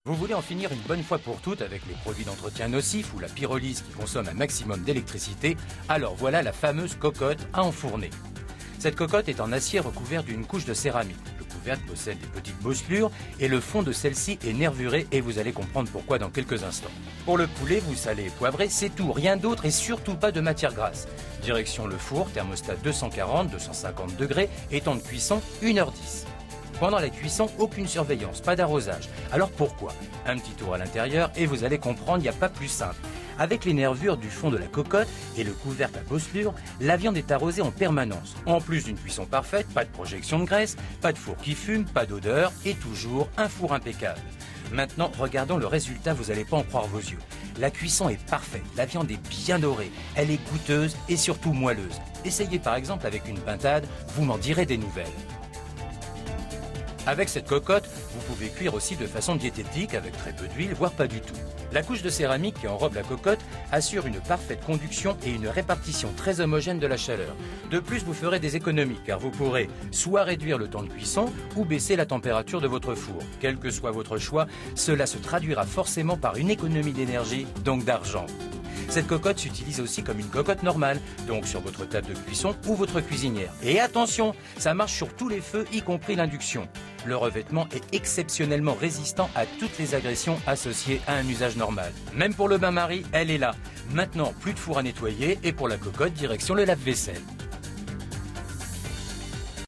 Vous voulez en finir une bonne fois pour toutes avec les produits d'entretien nocifs ou la pyrolyse qui consomme un maximum d'électricité, alors voilà la fameuse cocotte à enfourner. Cette cocotte est en acier recouvert d'une couche de céramique. Le couvercle possède des petites bosselures et le fond de celle-ci est nervuré et vous allez comprendre pourquoi dans quelques instants. Pour le poulet, vous salez et poivrez, c'est tout, rien d'autre et surtout pas de matière grasse. Direction le four, thermostat 240-250 degrés et temps de cuisson 1h10. Pendant la cuisson, aucune surveillance, pas d'arrosage. Alors pourquoi? Un petit tour à l'intérieur et vous allez comprendre, il n'y a pas plus simple. Avec les nervures du fond de la cocotte et le couvercle à bosselure, la viande est arrosée en permanence. En plus d'une cuisson parfaite, pas de projection de graisse, pas de four qui fume, pas d'odeur et toujours un four impeccable. Maintenant, regardons le résultat, vous n'allez pas en croire vos yeux. La cuisson est parfaite, la viande est bien dorée, elle est goûteuse et surtout moelleuse. Essayez par exemple avec une pintade, vous m'en direz des nouvelles. Avec cette cocotte, vous pouvez cuire aussi de façon diététique avec très peu d'huile, voire pas du tout. La couche de céramique qui enrobe la cocotte assure une parfaite conduction et une répartition très homogène de la chaleur. De plus, vous ferez des économies car vous pourrez soit réduire le temps de cuisson ou baisser la température de votre four. Quel que soit votre choix, cela se traduira forcément par une économie d'énergie, donc d'argent. Cette cocotte s'utilise aussi comme une cocotte normale, donc sur votre table de cuisson ou votre cuisinière. Et attention, ça marche sur tous les feux, y compris l'induction. Le revêtement est exceptionnellement résistant à toutes les agressions associées à un usage normal. Même pour le bain-marie, elle est là. Maintenant, plus de four à nettoyer et pour la cocotte, direction le lave-vaisselle.